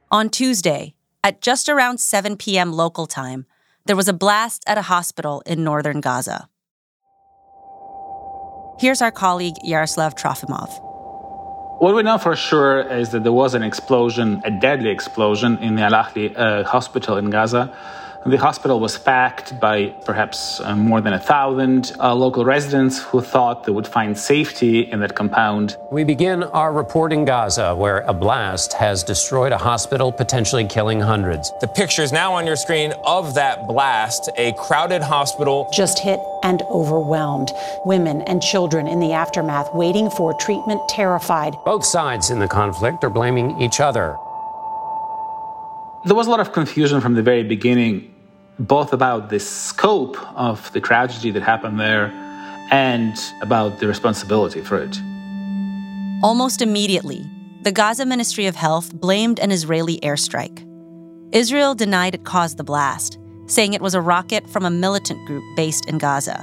On Tuesday, at just around 7 p.m. local time, there was a blast at a hospital in northern Gaza. Here's our colleague Yaroslav Trofimov. What we know for sure is that there was an explosion, a deadly explosion, in the Al-Ahli hospital in Gaza. The hospital was packed by perhaps more than 1,000 local residents who thought they would find safety in that compound. We begin our report in Gaza, where a blast has destroyed a hospital, potentially killing hundreds. The pictures now on your screen of that blast, a crowded hospital. Just hit and overwhelmed. Women and children in the aftermath waiting for treatment, terrified. Both sides in the conflict are blaming each other. There was a lot of confusion from the very beginning, both about the scope of the tragedy that happened there and about the responsibility for it. Almost immediately, the Gaza Ministry of Health blamed an Israeli airstrike. Israel denied it caused the blast, saying it was a rocket from a militant group based in Gaza.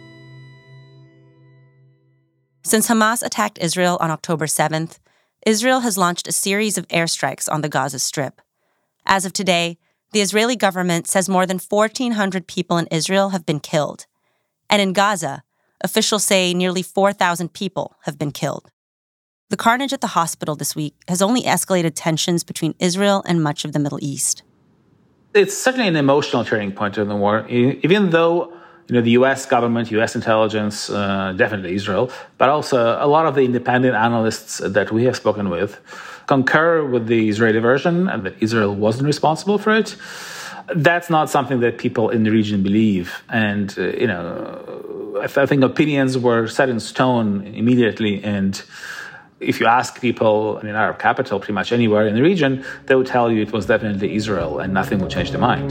Since Hamas attacked Israel on October 7th, Israel has launched a series of airstrikes on the Gaza Strip. As of today, the Israeli government says more than 1,400 people in Israel have been killed. And in Gaza, officials say nearly 4,000 people have been killed. The carnage at the hospital this week has only escalated tensions between Israel and much of the Middle East. It's certainly an emotional turning point in the war, even though the U.S. government, U.S. intelligence, definitely Israel, but also a lot of the independent analysts that we have spoken with concur with the Israeli version and that Israel wasn't responsible for it. That's not something that people in the region believe. And, I think opinions were set in stone immediately. And if you ask people in an Arab capital, pretty much anywhere in the region, they would tell you it was definitely Israel and nothing would change their mind.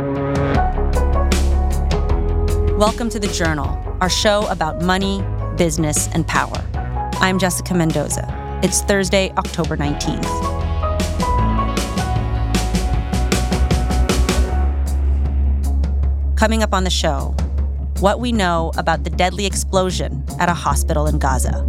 Welcome to The Journal, our show about money, business, and power. I'm Jessica Mendoza. It's Thursday, October 19th. Coming up on the show, what we know about the deadly explosion at a hospital in Gaza.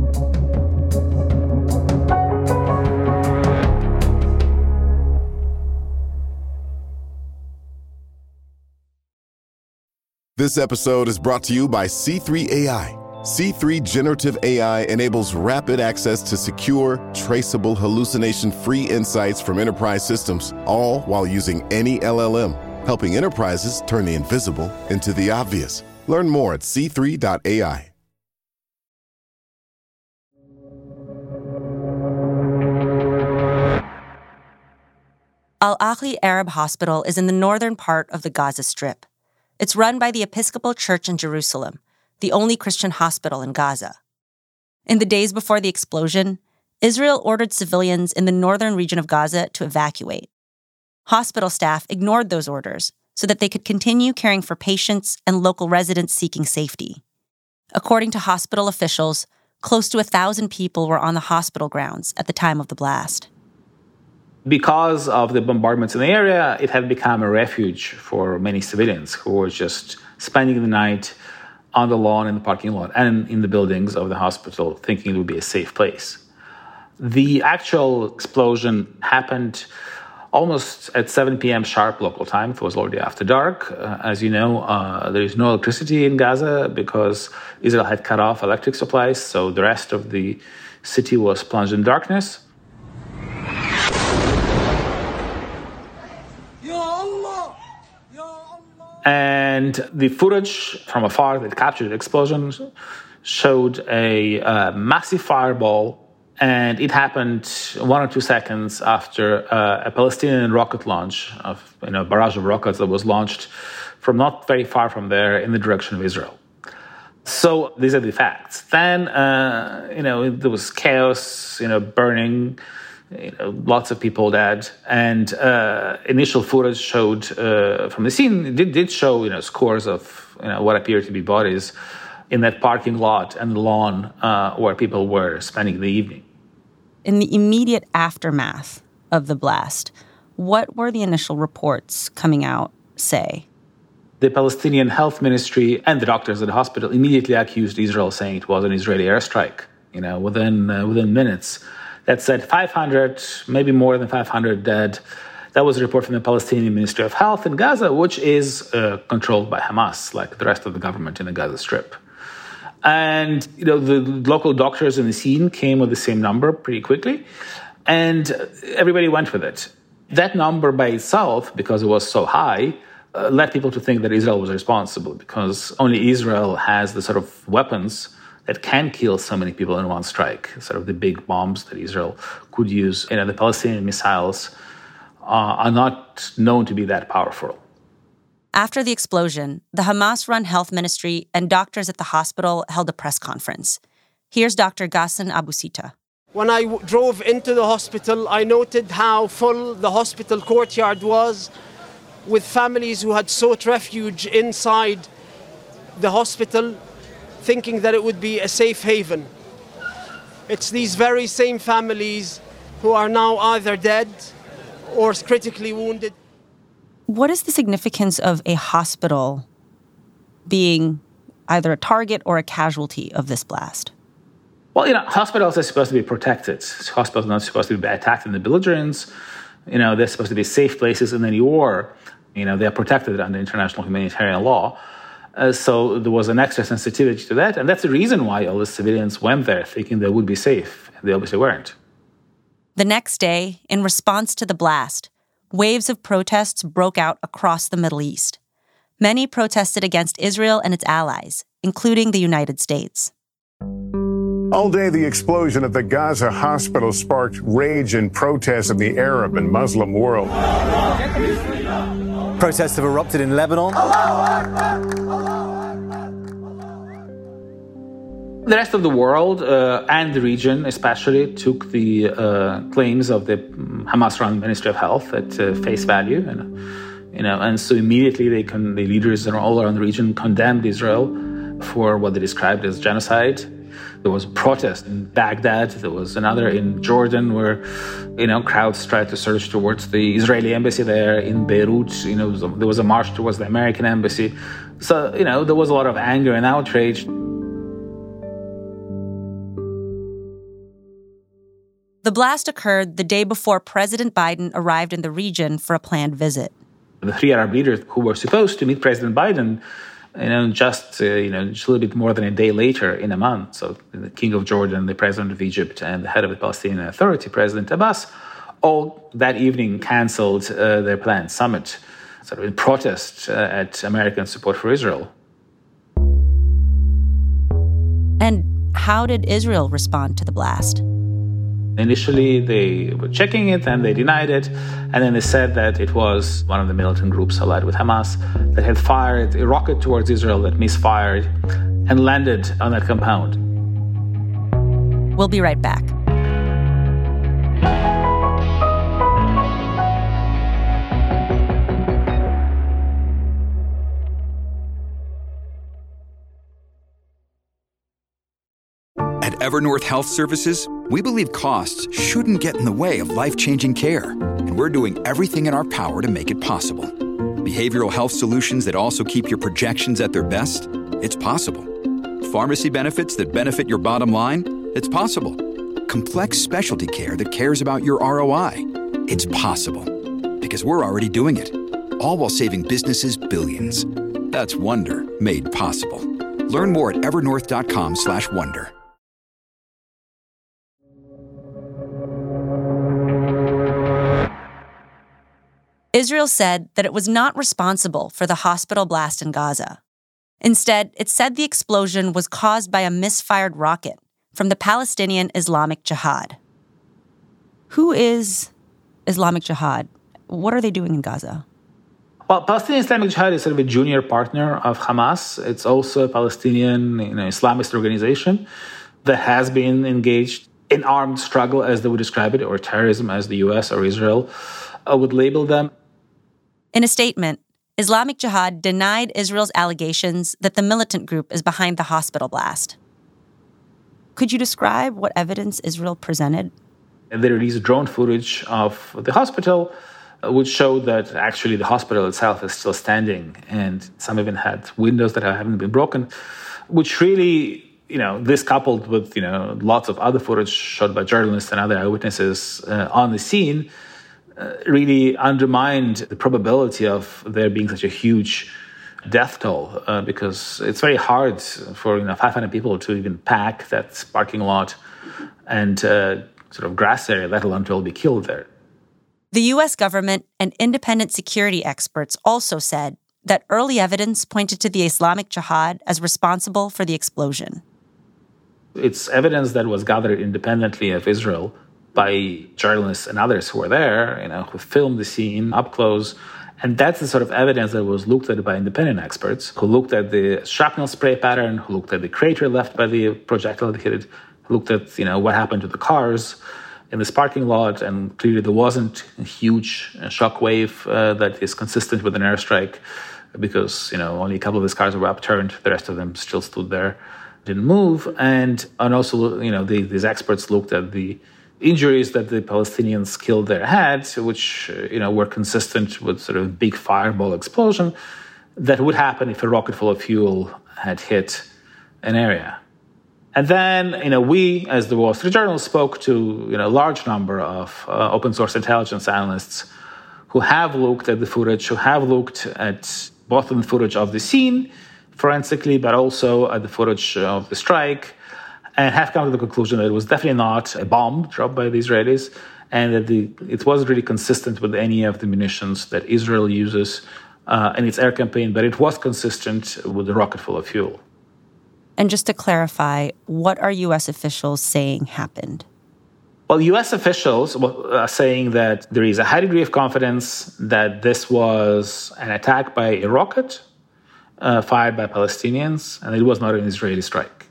This episode is brought to you by C3 AI. C3 Generative AI enables rapid access to secure, traceable, hallucination-free insights from enterprise systems, all while using any LLM, helping enterprises turn the invisible into the obvious. Learn more at c3.ai. Al-Ahli Arab Hospital is in the northern part of the Gaza Strip. It's run by the Episcopal Church in Jerusalem, the only Christian hospital in Gaza. In the days before the explosion, Israel ordered civilians in the northern region of Gaza to evacuate. Hospital staff ignored those orders so that they could continue caring for patients and local residents seeking safety. According to hospital officials, close to 1,000 people were on the hospital grounds at the time of the blast. Because of the bombardments in the area, it had become a refuge for many civilians who were just spending the night on the lawn, in the parking lot, and in the buildings of the hospital, thinking it would be a safe place. The actual explosion happened almost at 7 p.m. sharp local time. It was already after dark. As you know, there is no electricity in Gaza because Israel had cut off electric supplies, so the rest of the city was plunged in darkness. And the footage from afar that captured the explosion showed a massive fireball, and it happened 1 or 2 seconds after a Palestinian rocket launch of a barrage of rockets that was launched from not very far from there in the direction of Israel. So these are the facts. Then, there was chaos, burning. Lots of people dead, and initial footage showed from the scene did show scores of what appeared to be bodies in that parking lot and lawn where people were spending the evening. In the immediate aftermath of the blast, what were the initial reports coming out say? The Palestinian Health Ministry and the doctors at the hospital immediately accused Israel, saying it was an Israeli airstrike. Within minutes. that said 500, maybe more than 500 dead. That was a report from the Palestinian Ministry of Health in Gaza, which is controlled by Hamas, like the rest of the government in the Gaza Strip. And the local doctors in the scene came with the same number pretty quickly, and everybody went with it. That number by itself, because it was so high, led people to think that Israel was responsible, because only Israel has the sort of weapons that can kill so many people in one strike, sort of the big bombs that Israel could use. The Palestinian missiles are not known to be that powerful. After the explosion, the Hamas-run health ministry and doctors at the hospital held a press conference. Here's Dr. Ghassan Abu Sita. When I drove into the hospital, I noted how full the hospital courtyard was, with families who had sought refuge inside the hospital, thinking that it would be a safe haven. It's these very same families who are now either dead or critically wounded. What is the significance of a hospital being either a target or a casualty of this blast? Well, hospitals are supposed to be protected. Hospitals are not supposed to be attacked in the belligerents. They're supposed to be safe places in any war. They're protected under international humanitarian law. So there was an extra sensitivity to that. And that's the reason why all the civilians went there, thinking they would be safe. They obviously weren't. The next day, in response to the blast, waves of protests broke out across the Middle East. Many protested against Israel and its allies, including the United States. All day, the explosion at the Gaza hospital sparked rage and protests in the Arab and Muslim world. Protests have erupted in Lebanon. The rest of the world and the region especially took the claims of the Hamas-run Ministry of Health at face value, and so immediately the leaders all around the region condemned Israel for what they described as genocide. There was a protest in Baghdad. There was another in Jordan where, crowds tried to surge towards the Israeli embassy there. In Beirut, there was a march towards the American embassy. So, there was a lot of anger and outrage. The blast occurred the day before President Biden arrived in the region for a planned visit. The three Arab leaders who were supposed to meet President Biden, just a little bit more than a day later in Amman. So the King of Jordan, the President of Egypt, and the head of the Palestinian Authority, President Abbas, all that evening canceled their planned summit, sort of in protest at American support for Israel. And how did Israel respond to the blast? Initially, they were checking it and they denied it. And then they said that it was one of the militant groups allied with Hamas that had fired a rocket towards Israel that misfired and landed on that compound. We'll be right back. At Evernorth Health Services, we believe costs shouldn't get in the way of life-changing care, and we're doing everything in our power to make it possible. Behavioral health solutions that also keep your projections at their best? It's possible. Pharmacy benefits that benefit your bottom line? It's possible. Complex specialty care that cares about your ROI? It's possible. Because we're already doing it. All while saving businesses billions. That's Wonder made possible. Learn more at evernorth.com/wonder. Israel said that it was not responsible for the hospital blast in Gaza. Instead, it said the explosion was caused by a misfired rocket from the Palestinian Islamic Jihad. Who is Islamic Jihad? What are they doing in Gaza? Well, Palestinian Islamic Jihad is sort of a junior partner of Hamas. It's also a Palestinian Islamist organization that has been engaged in armed struggle, as they would describe it, or terrorism, as the U.S. or Israel would label them. In a statement, Islamic Jihad denied Israel's allegations that the militant group is behind the hospital blast. Could you describe what evidence Israel presented? They released drone footage of the hospital, which showed that actually the hospital itself is still standing, and some even had windows that haven't been broken, which really this coupled with, lots of other footage shot by journalists and other eyewitnesses on the scene really undermined the probability of there being such a huge death toll, because it's very hard for 500 people to even pack that parking lot and sort of grass area, let alone to all be killed there. The U.S. government and independent security experts also said that early evidence pointed to the Islamic Jihad as responsible for the explosion. It's evidence that was gathered independently of Israel by journalists and others who were there, who filmed the scene up close. And that's the sort of evidence that was looked at by independent experts, who looked at the shrapnel spray pattern, who looked at the crater left by the projectile that hit it, who looked at, what happened to the cars in this parking lot. And clearly there wasn't a huge shockwave that is consistent with an airstrike, because, only a couple of these cars were upturned. The rest of them still stood there, didn't move. And also, these experts looked at the injuries that the Palestinians killed there had, which, were consistent with sort of big fireball explosion that would happen if a rocket full of fuel had hit an area. And then, we, as the Wall Street Journal, spoke to, a large number of open source intelligence analysts who have looked at the footage, who have looked at both the footage of the scene forensically, but also at the footage of the strike, and have come to the conclusion that it was definitely not a bomb dropped by the Israelis, and that it wasn't really consistent with any of the munitions that Israel uses in its air campaign, but it was consistent with the rocket full of fuel. And just to clarify, what are U.S. officials saying happened? Well, U.S. officials are saying that there is a high degree of confidence that this was an attack by a rocket fired by Palestinians, and it was not an Israeli strike.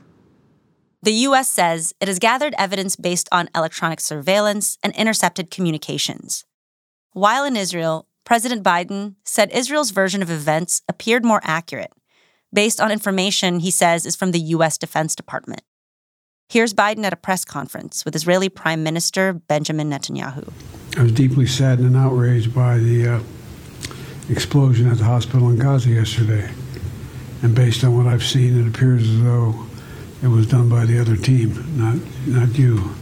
The U.S. says it has gathered evidence based on electronic surveillance and intercepted communications. While in Israel, President Biden said Israel's version of events appeared more accurate, based on information he says is from the U.S. Defense Department. Here's Biden at a press conference with Israeli Prime Minister Benjamin Netanyahu. I was deeply saddened and outraged by the explosion at the hospital in Gaza yesterday. And based on what I've seen, it appears as though it was done by the other team, not you.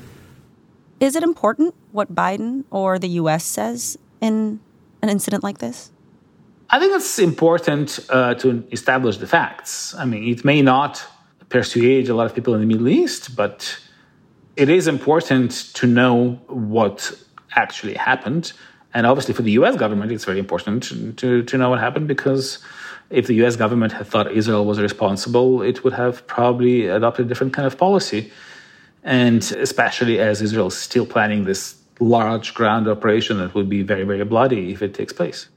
Is it important what Biden or the U.S. says in an incident like this? I think it's important to establish the facts. I mean, it may not persuade a lot of people in the Middle East, but it is important to know what actually happened. And obviously for the U.S. government, it's very important to know what happened, because if the U.S. government had thought Israel was responsible, it would have probably adopted a different kind of policy. And especially as Israel is still planning this large ground operation that would be very, very bloody if it takes place.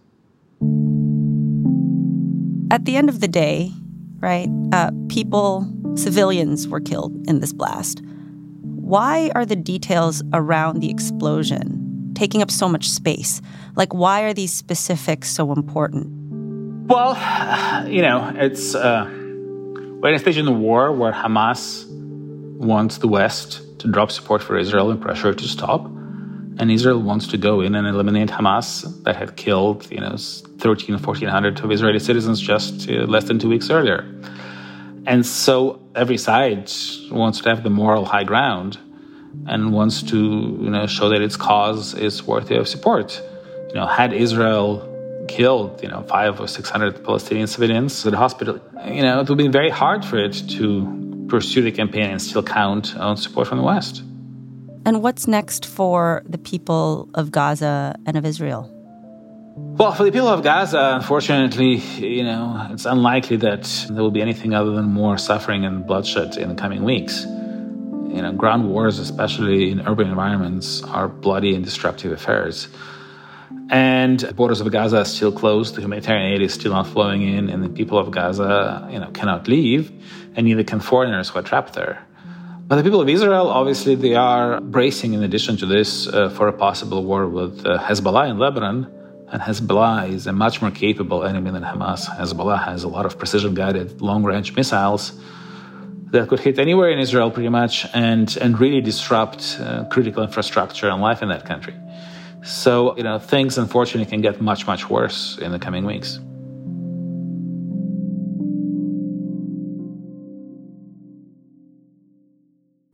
At the end of the day, right, civilians were killed in this blast. Why are the details around the explosion taking up so much space? Like, why are these specifics so important? Well, it's we're in a stage in the war where Hamas wants the West to drop support for Israel and pressure to stop. And Israel wants to go in and eliminate Hamas that had killed, 1,400 of Israeli citizens just less than 2 weeks earlier. And so every side wants to have the moral high ground and wants to, show that its cause is worthy of support. Had Israel killed, 500 or 600 Palestinian civilians at the hospital, it would have been very hard for it to pursue the campaign and still count on support from the West. And what's next for the people of Gaza and of Israel? Well, for the people of Gaza, unfortunately, it's unlikely that there will be anything other than more suffering and bloodshed in the coming weeks. Ground wars, especially in urban environments, are bloody and destructive affairs. And the borders of Gaza are still closed. The humanitarian aid is still not flowing in, and the people of Gaza, cannot leave, and neither can foreigners who are trapped there. But the people of Israel, obviously, they are bracing, in addition to this, for a possible war with Hezbollah in Lebanon. And Hezbollah is a much more capable enemy than Hamas. Hezbollah has a lot of precision-guided long-range missiles that could hit anywhere in Israel, pretty much, and really disrupt critical infrastructure and life in that country. So, things, unfortunately, can get much, much worse in the coming weeks.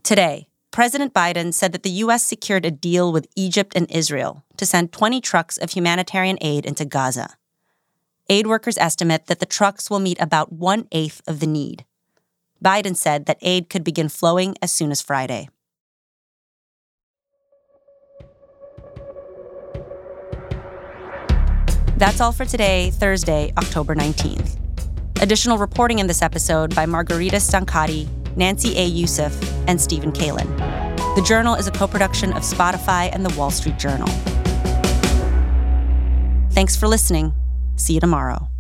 Today, President Biden said that the U.S. secured a deal with Egypt and Israel to send 20 trucks of humanitarian aid into Gaza. Aid workers estimate that the trucks will meet about 1/8 of the need. Biden said that aid could begin flowing as soon as Friday. That's all for today, Thursday, October 19th. Additional reporting in this episode by Margarita Stancati, Nancy A. Youssef, and Stephen Kalin. The Journal is a co-production of Spotify and The Wall Street Journal. Thanks for listening. See you tomorrow.